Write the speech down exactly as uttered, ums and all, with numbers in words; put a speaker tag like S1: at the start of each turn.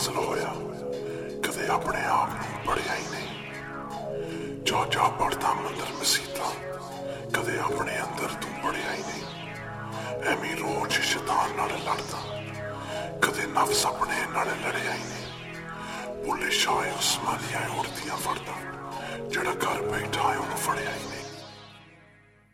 S1: हासिल होया, कदे अपने आप नूं पढ़िया ही नहीं। जा जा पढ़दा मंदिर मसीतां, कदे अपने अंदर तू पढ़िया ही नहीं। एवें रोज शैतान नाल लड़दा, कदे नफ्स अपने नाल लड़िया ही नहीं। भुले शाह उस्मानिया उड़दियां फड़दा, जेड़ा घर बैठा है उन्होंने फड़िया ही नहीं।